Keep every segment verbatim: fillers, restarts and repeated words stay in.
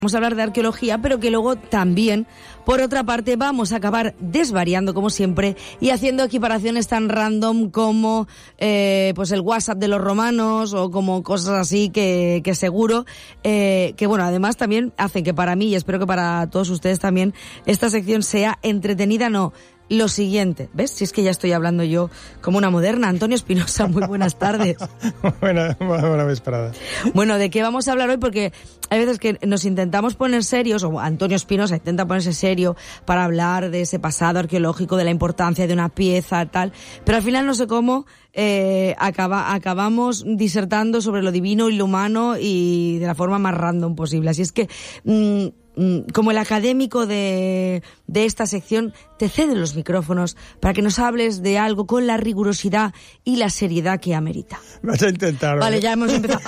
Vamos a hablar de arqueología, pero que luego también, por otra parte, vamos a acabar desvariando, como siempre, y haciendo equiparaciones tan random como eh, pues el WhatsApp de los romanos o como cosas así que, que seguro, eh, que bueno, además también hacen que para mí, y espero que para todos ustedes también, esta sección sea entretenida, no. Lo siguiente, ¿ves? Si es que ya estoy hablando yo como una moderna. Antonio Espinosa, muy buenas tardes. buena, buena vesprada. Bueno, ¿de qué vamos a hablar hoy? Porque hay veces que nos intentamos poner serios, o Antonio Espinosa intenta ponerse serio para hablar de ese pasado arqueológico, de la importancia de una pieza, tal, pero al final no sé cómo eh, acaba, acabamos disertando sobre lo divino y lo humano y de la forma más random posible. Así es que... Mmm, como el académico de, de esta sección, te cedo los micrófonos para que nos hables de algo con la rigurosidad y la seriedad que amerita. Vas a intentar. Vale, ya hemos empezado.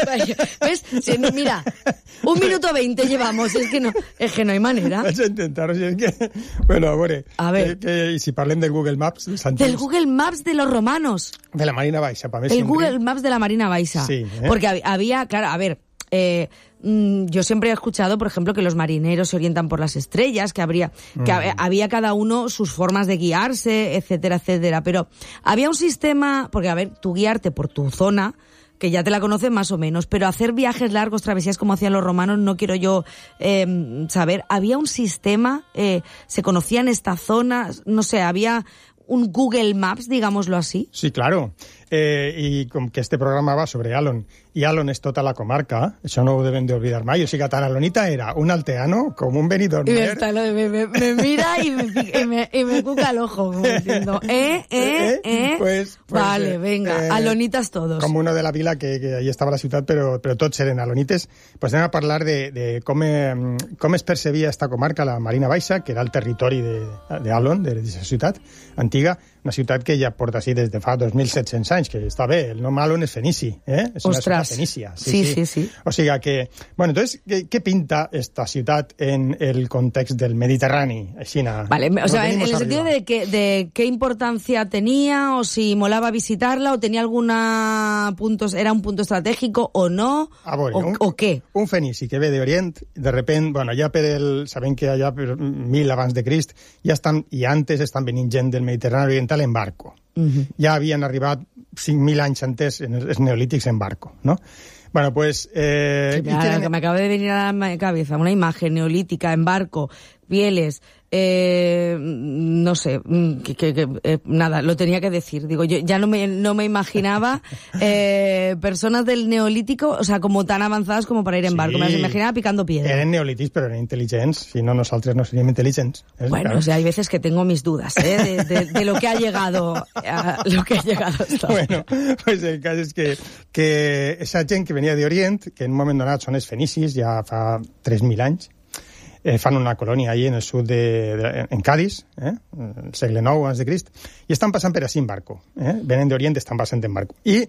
¿Ves? Sí, mira, un minuto veinte llevamos, es que no, es que no hay manera. Vas a intentar, o sea, es que... Bueno, a veure, a ver. Que, que, si parlem del Google Maps... Del Google Maps de los romanos. De la Marina Baixa, para ver El siempre... Google Maps de la Marina Baixa. Sí, ¿eh? Porque había, claro, a ver... Eh, yo siempre he escuchado, por ejemplo, que los marineros se orientan por las estrellas, que habría, que mm. había cada uno sus formas de guiarse, etcétera, etcétera. Pero había un sistema, porque a ver, tú guiarte por tu zona, que ya te la conoces más o menos, pero hacer viajes largos, travesías como hacían los romanos, no quiero yo eh, saber. Había un sistema, eh, se conocían estas zonas, no sé, había un Google Maps, digámoslo así. Sí, claro. Eh, i com que este programa va sobre Alon, i Alon és tota la comarca, això no ho deben de olvidar mai, o sigui que tant Alonita era un alteano com un Benidorm. Y me, me, me, me mira y me, y, me, y me cuca el ojo, como diciendo, eh, eh, eh, pues, pues, vale, venga, eh, alonitas todos. Com uno de la vila, que, que allí estava la ciutat, però, però tots eren alonites. Pues anem a parlar de, de com, eh, com es percebia esta comarca, la Marina Baixa, que era el territori d'Alon, de aquesta ciutat antiga, una ciutat que ja porta així des de fa dos mil set-cents anys, que està bé, el nom Alon és fenici, eh? És una ciutat fenícia. Sí sí, sí, sí, sí. O sigui que, bueno, entonces, ¿qué, qué pinta esta ciutat en el context del Mediterrani? Aixina, vale, o sea, en, en el sentido de, que, de qué importancia tenía, o si molaba visitarla, o tenía alguna puntos, era un punto estratégico, o no, a veure, o, un, o què? Un fenici que ve d'Orient, de repente, bueno, ja per el, sabem que allà per mil abans de Crist, ja estan, i antes estan venint gent del Mediterrani Oriental en barco. Uh-huh. Ja havien arribat cinc mil anys antes en els neolítics en barco, ¿no? Bueno, pues... Eh, sí, mira, tienen... que me acaba de venir a la cabeza una imagen neolítica en barco, pieles... Eh, no sé, que, que, que eh, nada, lo tenía que decir. Digo, yo ya no me, no me imaginaba eh, personas del neolítico, o sea, como tan avanzadas como para ir en barco. Sí, me las imaginaba picando piedra. Eren neolítics, però eren intel·ligents. Si no, nosaltres no seríem intel·ligents. ¿eh? Bueno, claro. O sea, hay veces que tengo mis dudas, ¿eh? De, de, de lo que ha llegado, a lo que ha llegado hasta Bueno, pues el cas és que, que esa gent que venia d'Orient, que en un moment donat són els fenicis, ja fa tres mil anys, Eh, fan una colònia ahí en el sud de, de en Cádiz, eh, el segle nou abans de Crist, i estan passant per així en barco. Eh? Venen d'Orient, estan passant en barco. I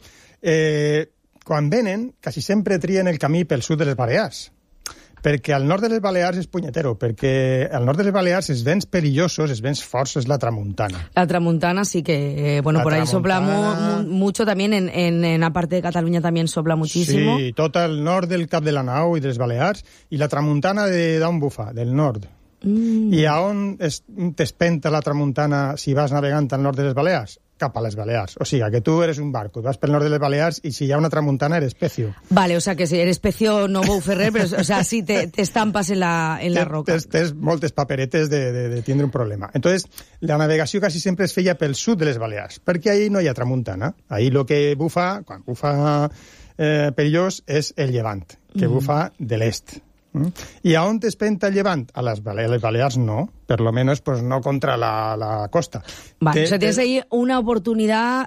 eh, quan venen, quasi sempre trien el camí pel sud de les Balears, perquè al nord de les Balears és punyetero, perquè al nord de les Balears els vents perillosos, els vents forts, és la tramuntana. La tramuntana sí que, eh, bueno, la por ahí sopla mu, mu, mucho también, en, en, en la parte de Cataluña también sopla muchísimo. Sí, tot el nord del Cap de la Nau i de les Balears, i la tramuntana de d'on bufa? Del nord. Mm. I a on t'espenta la tramuntana si vas navegant al nord de les Balears? Cap a les Balears. O sigui, que tu eres un barco, vas pel nord de les Balears i si hi ha una tramuntana eres pecio. Vale, o sea, que si eres pecio no vou ferrer, però o sea, sí te, te estampas en la, en la roca. Tens, tens moltes paperetes de, de, de tindre un problema. Entonces, la navegació quasi sempre es feia pel sud de les Balears, perquè ahí no hi ha tramuntana. Ahí lo que bufa, quan bufa eh, perillós, és el llevant, que mm. bufa de l'est. ¿Mm? ¿Y a on t'espenta el llevant? A les Balears, les Balears no, per lo menos pues no contra la, la costa. Vale, te, o sea, tienes te... ahí una oportunidad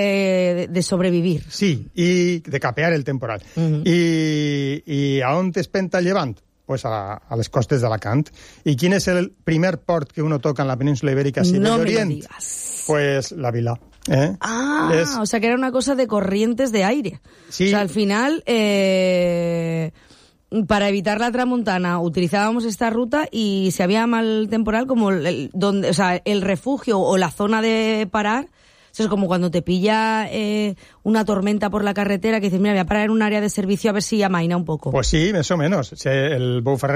eh, de sobrevivir. Sí, y de capear el temporal. Uh-huh. I, I a on t'espenta el llevant? Pues a, a les costes d'Alacant. I quin és el primer port que uno toca en la península ibèrica si no ve d'Orient? Me lo digas. Pues la Vila. ¿Eh? Ah, es... o sea que era una cosa de corrientes de aire. Sí. O sea, al final... Eh... para evitar la tramuntana utilizábamos esta ruta y si había mal temporal, como el, donde, o sea, el refugio o la zona de parar Eso es como cuando te pilla eh, una tormenta por la carretera que dices, mira, voy a parar en un área de servicio a ver si amaina un poco. Pues sí, más o menos. El Bou Ferrer